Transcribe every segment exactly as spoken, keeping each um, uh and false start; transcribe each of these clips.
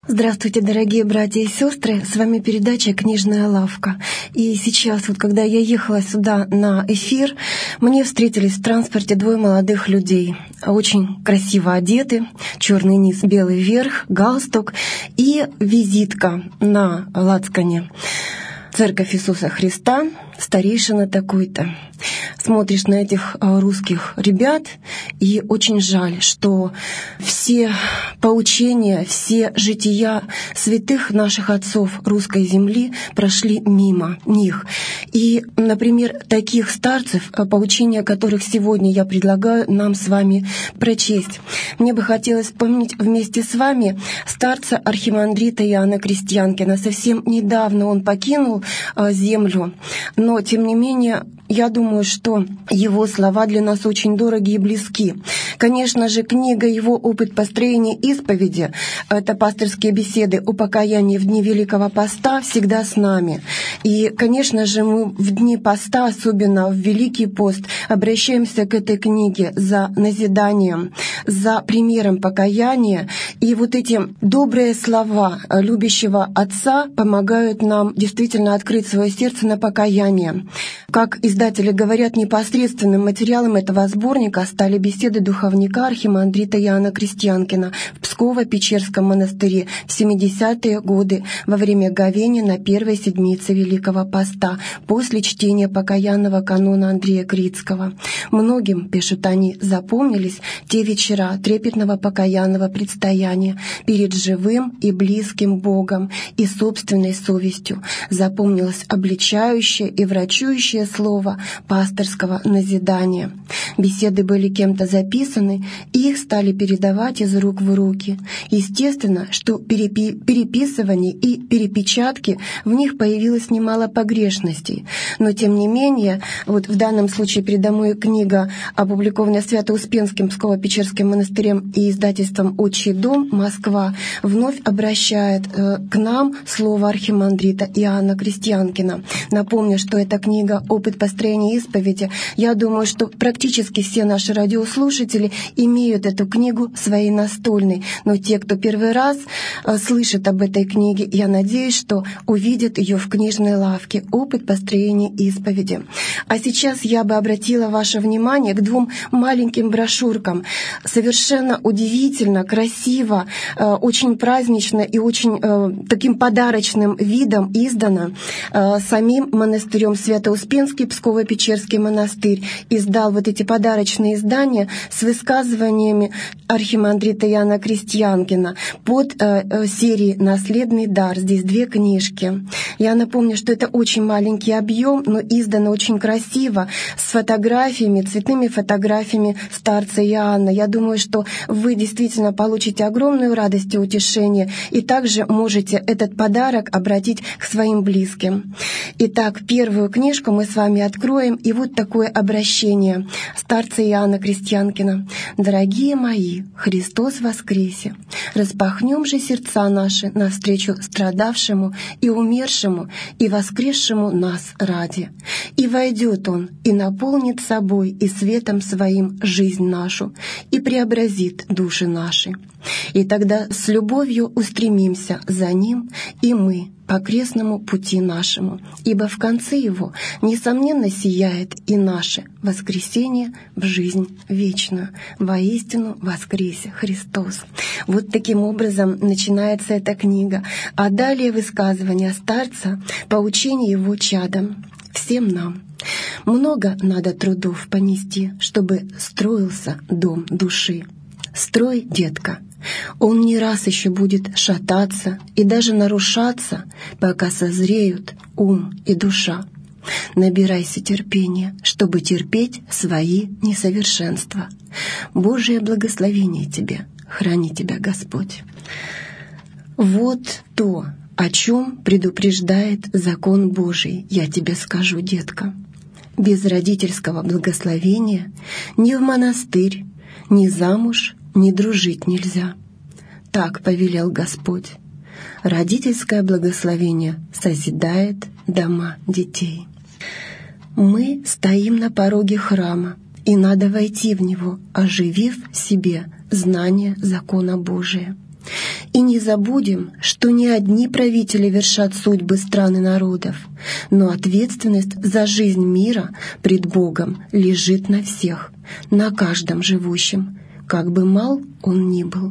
Здравствуйте, дорогие братья и сестры! С вами передача «Книжная лавка». И сейчас, вот когда я ехала сюда на эфир, мне встретились в транспорте двое молодых людей. Очень красиво одеты, черный низ, белый верх, галстук и визитка на лацкане. Церковь Иисуса Христа, старейшина такой-то. Смотришь на этих русских ребят, и очень жаль, что все поучения, все жития святых наших отцов русской земли прошли мимо них. И, например, таких старцев, поучения которых сегодня я предлагаю нам с вами прочесть. Мне бы хотелось вспомнить вместе с вами старца архимандрита Иоанна Крестьянкина. Совсем недавно он покинул землю, но, тем не менее, я думаю, что его слова для нас очень дороги и близки. Конечно же, книга его «Опыт построения исповеди» — это пасторские беседы о покаянии в дни Великого Поста, всегда с нами. И, конечно же, мы в дни поста, особенно в Великий пост, обращаемся к этой книге за назиданием, за примером покаяния. И вот эти добрые слова любящего Отца помогают нам действительно открыть свое сердце на покаяние. Как издатели говорят, непосредственным материалом этого сборника стали беседы духовника архимандрита Иоанна Крестьянкина в Псково-Печерском монастыре в семидесятые годы во время говения на первой седмице Великого Поста после чтения покаянного канона Андрея Крицкого. Многим, пишут они, запомнились те вечера трепетного покаянного предстояния перед живым и близким Богом и собственной совестью. Запомнилось обличающее и врачующее слово пасторского назидания. Беседы были кем-то записаны, и их стали передавать из рук в руки. Естественно, что перепи- переписывание и перепечатки в них появилось немало погрешностей. Но, тем не менее, вот в данном случае передо мной книга, опубликованная Свято-Успенским Псково-Печерским монастырем и издательством «Отчий дом», Москва, вновь обращает э, к нам слово архимандрита Иоанна Крестьянкина. Напомню, что эта книга «Опыт построения исповеди». Я думаю, что практически все наши радиослушатели имеют эту книгу своей настольной. Но те, кто первый раз э, слышит об этой книге, я надеюсь, что увидят ее в книжной лавке «Опыт построения исповеди». А сейчас я бы обратила ваше внимание к двум маленьким брошюркам. Совершенно удивительно, красиво, э, очень празднично и очень э, таким подарочным видом издано э, самим монастырем Свято-Успенский Псково-Печерский монастырь. Издал вот эти подарочные издания с высказываниями архимандрита Иоанна Крестьянкина под э, э, серией «Наследный дар». Здесь две книжки. Я напомню, что это очень маленький объем, но издано очень красиво, с фотографиями, цветными фотографиями старца Иоанна. Я думаю, что вы действительно получите огромную радость и утешение, и также можете этот подарок обратить к своим близким. Итак, первую книжку мы с вами откроем, и вот такое обращение старца Иоанна Крестьянкина. «Дорогие мои, Христос воскресе! Распахнем же сердца наши навстречу страдавшему и умершему и воскресшему нас ради. И войдет Он, и наполнит собой и светом своим жизнь нашу, и преобразит души наши. И тогда с любовью устремимся за Ним и мы по крестному пути нашему, ибо в конце его, несомненно, сияет и наше воскресение в жизнь вечную. Воистину воскресе Христос». Вот таким образом начинается эта книга. А далее высказывание старца, поучение его чадам, всем нам. Много надо трудов понести, чтобы строился дом души. Строй, детка. Он не раз еще будет шататься и даже нарушаться, пока созреют ум и душа. Набирайся терпения, чтобы терпеть свои несовершенства. Божие благословение тебе, храни тебя Господь. Вот то, о чем предупреждает закон Божий, я тебе скажу, детка. Без родительского благословения ни в монастырь, ни замуж, ни дружить нельзя. Так повелел Господь. Родительское благословение созидает дома детей. Мы стоим на пороге храма, и надо войти в него, оживив в себе знание закона Божия. И не забудем, что не одни правители вершат судьбы стран и народов, но ответственность за жизнь мира пред Богом лежит на всех, на каждом живущем, как бы мал он ни был.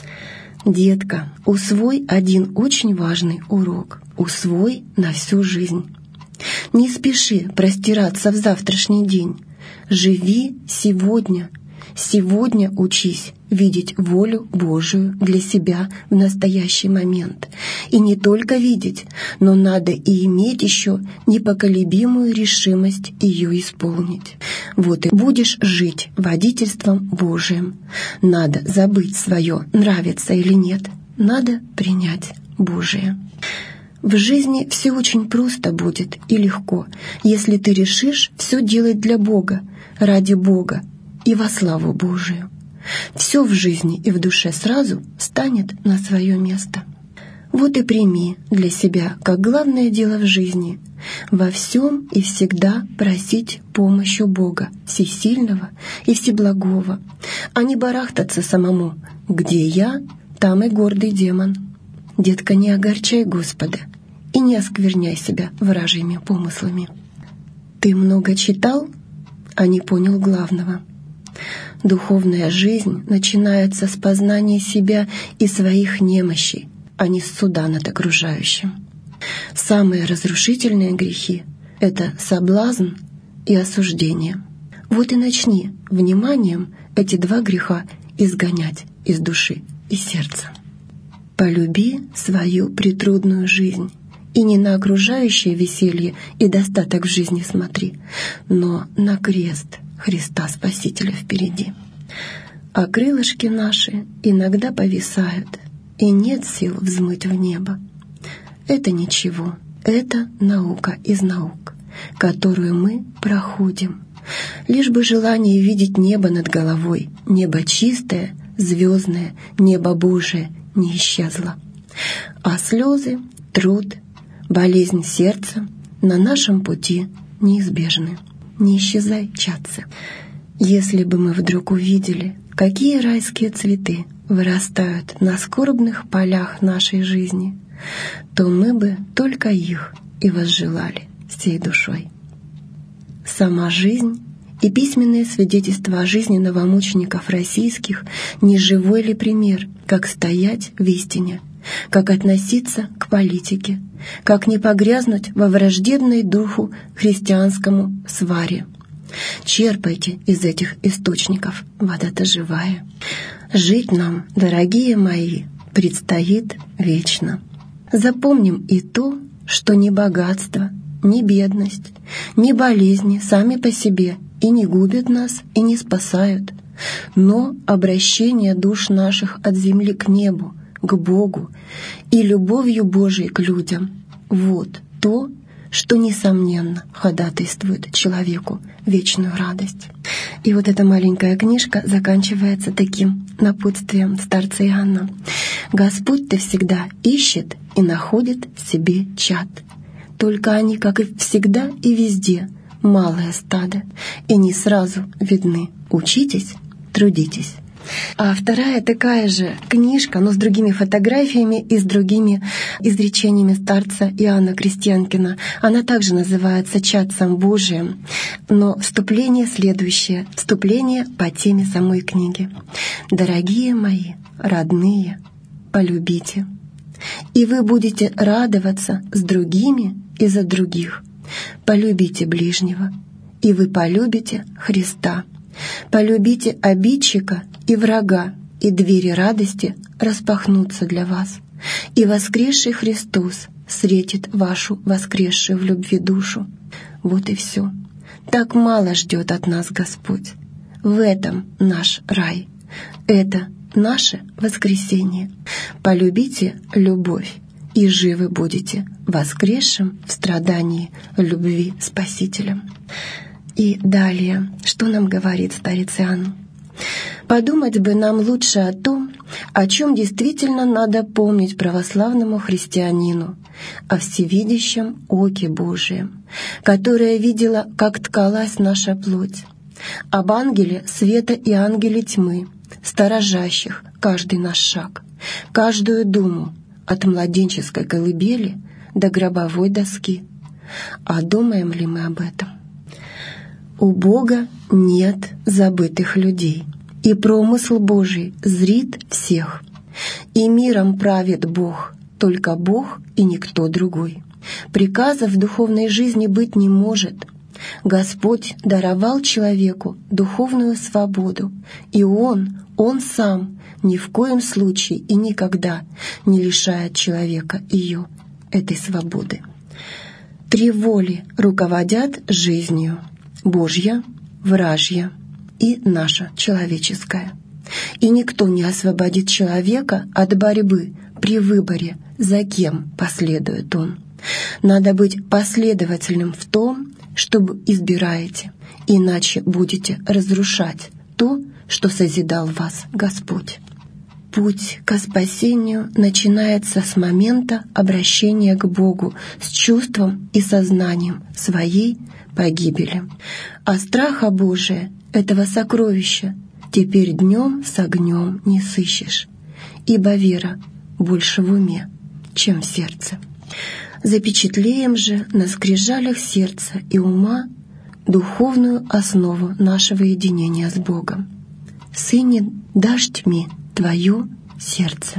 Детка, усвой один очень важный урок, усвой на всю жизнь. Не спеши простираться в завтрашний день, живи сегодня. Сегодня учись видеть волю Божию для себя в настоящий момент. И не только видеть, но надо и иметь еще непоколебимую решимость ее исполнить. Вот и будешь жить водительством Божиим. Надо забыть свое, нравится или нет. Надо принять Божие. В жизни все очень просто будет и легко, если ты решишь все делать для Бога, ради Бога, и во славу Божию. Все в жизни и в душе сразу станет на свое место. Вот и прими для себя как главное дело в жизни во всем и всегда просить помощи у Бога Всесильного и Всеблагого, а не барахтаться самому. Где я, там и гордый демон. Детка, не огорчай Господа и не оскверняй себя вражьими помыслами. Ты много читал, а не понял главного. Духовная жизнь начинается с познания себя и своих немощей, а не с суда над окружающим. Самые разрушительные грехи — это соблазн и осуждение. Вот и начни вниманием эти два греха изгонять из души и сердца. Полюби свою претрудную жизнь, и не на окружающее веселье и достаток в жизни смотри, но на крест Христа Спасителя впереди. А крылышки наши иногда повисают, и нет сил взмыть в небо. Это ничего, это наука из наук, которую мы проходим. Лишь бы желание видеть небо над головой, небо чистое, звездное, небо Божие не исчезло. А слезы, труд, болезнь сердца на нашем пути неизбежны. Не исчезай, чадцы. Если бы мы вдруг увидели, какие райские цветы вырастают на скорбных полях нашей жизни, то мы бы только их и возжелали всей душой. Сама жизнь и письменные свидетельства о жизни новомучеников российских не живой ли пример, как стоять в истине, как относиться к политике, как не погрязнуть во враждебной духу христианскому сваре. Черпайте из этих источников, вода-то живая. Жить нам, дорогие мои, предстоит вечно. Запомним и то, что ни богатство, ни бедность, ни болезни сами по себе и не губят нас, и не спасают, но обращение душ наших от земли к небу, к Богу и любовью Божией к людям — вот то, что, несомненно, ходатайствует человеку вечную радость. И вот эта маленькая книжка заканчивается таким напутствием старца Иоанна. «Господь-то всегда ищет и находит себе чад. Только они, как и всегда и везде, малое стадо, и не сразу видны. Учитесь, трудитесь». А вторая такая же книжка, но с другими фотографиями и с другими изречениями старца Иоанна Крестьянкина. Она также называется «Чадцем Божиим», но вступление следующее, вступление по теме самой книги. «Дорогие мои, родные, полюбите, и вы будете радоваться с другими и за других. Полюбите ближнего, и вы полюбите Христа. Полюбите обидчика и врага, и двери радости распахнутся для вас. И воскресший Христос встретит вашу воскресшую в любви душу». Вот и все. Так мало ждет от нас Господь. В этом наш рай. Это наше воскресение. Полюбите любовь, и живы будете воскресшим в страдании любви Спасителем. И далее, что нам говорит старец Иоанн? Подумать бы нам лучше о том, о чем действительно надо помнить православному христианину, о всевидящем оке Божием, которое видело, как ткалась наша плоть, об ангеле света и ангеле тьмы, сторожащих каждый наш шаг, каждую думу от младенческой колыбели до гробовой доски. А думаем ли мы об этом? У Бога нет забытых людей, и промысл Божий зрит всех. И миром правит Бог, только Бог и никто другой. Приказов в духовной жизни быть не может. Господь даровал человеку духовную свободу, и Он, Он сам, ни в коем случае и никогда не лишает человека ее, этой свободы. Три воли руководят жизнью: Божья, вражья и наша человеческая. И никто не освободит человека от борьбы при выборе, за кем последует он. Надо быть последовательным в том, что избираете, иначе будете разрушать то, что созидал вас Господь. Путь к спасению начинается с момента обращения к Богу с чувством и сознанием своей погибели. А страха Божия, этого сокровища, теперь днем с огнем не сыщешь, ибо вера больше в уме, чем в сердце. Запечатлеем же на скрижалях сердца и ума духовную основу нашего единения с Богом. «Сыне, дашь тьме твое сердце».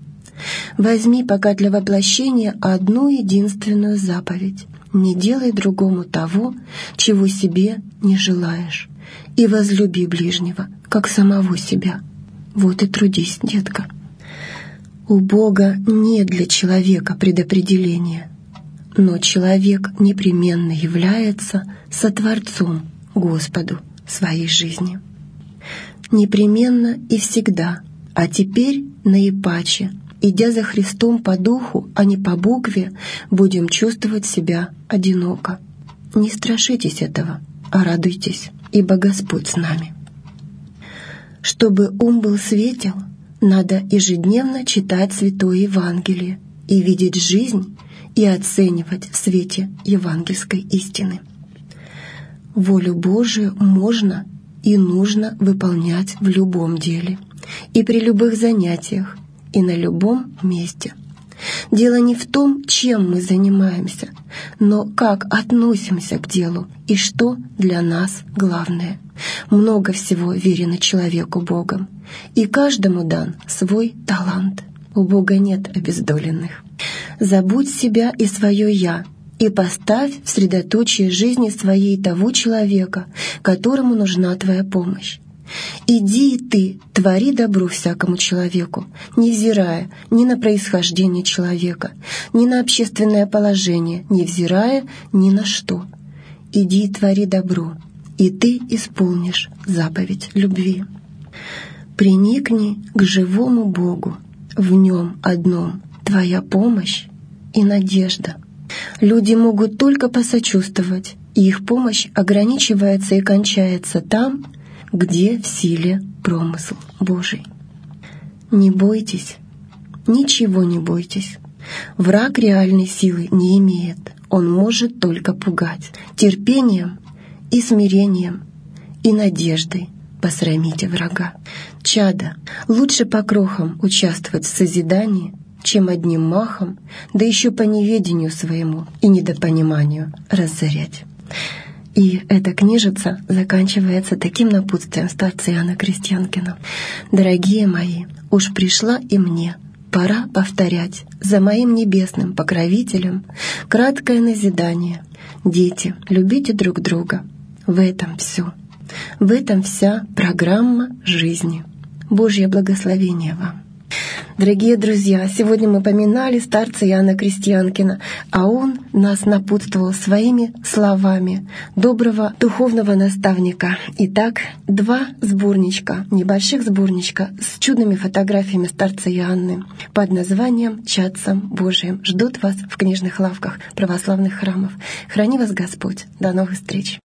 Возьми пока для воплощения одну единственную заповедь: не делай другому того, чего себе не желаешь, и возлюби ближнего, как самого себя. Вот и трудись, детка. У Бога нет для человека предопределения, но человек непременно является сотворцом Господу своей жизни. Непременно и всегда, а теперь наипаче, идя за Христом по духу, а не по букве, будем чувствовать себя одиноко. Не страшитесь этого, а радуйтесь, ибо Господь с нами. Чтобы ум был светел, надо ежедневно читать Святое Евангелие и видеть жизнь и оценивать в свете евангельской истины. Волю Божию можно и нужно выполнять в любом деле, и при любых занятиях, и на любом месте. Дело не в том, чем мы занимаемся, но как относимся к делу и что для нас главное. Много всего верено человеку Богом, и каждому дан свой талант. У Бога нет обездоленных. Забудь себя и свое «я», и поставь в средоточие жизни своей того человека, которому нужна твоя помощь. Иди и ты, твори добро всякому человеку, невзирая ни на происхождение человека, ни на общественное положение, невзирая ни на что. Иди и твори добро, и ты исполнишь заповедь любви. Приникни к живому Богу, в Нем одном твоя помощь и надежда. Люди могут только посочувствовать, и их помощь ограничивается и кончается там, где в силе промысл Божий. Не бойтесь, ничего не бойтесь. Враг реальной силы не имеет, он может только пугать. Терпением и смирением и надеждой посрамите врага. Чадо, лучше по крохам участвовать в созидании, чем одним махом, да еще по неведению своему и недопониманию разорять. И эта книжица заканчивается таким напутствием старца Иоанна Крестьянкина. «Дорогие мои, уж пришла и мне пора повторять за моим небесным покровителем краткое назидание. Дети, любите друг друга. В этом все. В этом вся программа жизни. Божье благословение вам». Дорогие друзья, сегодня мы поминали старца Иоанна Крестьянкина, а он нас напутствовал своими словами доброго духовного наставника. Итак, два сборничка, небольших сборничка с чудными фотографиями старца Иоанны под названием «Чадцем Божиим» ждут вас в книжных лавках православных храмов. Храни вас Господь. До новых встреч!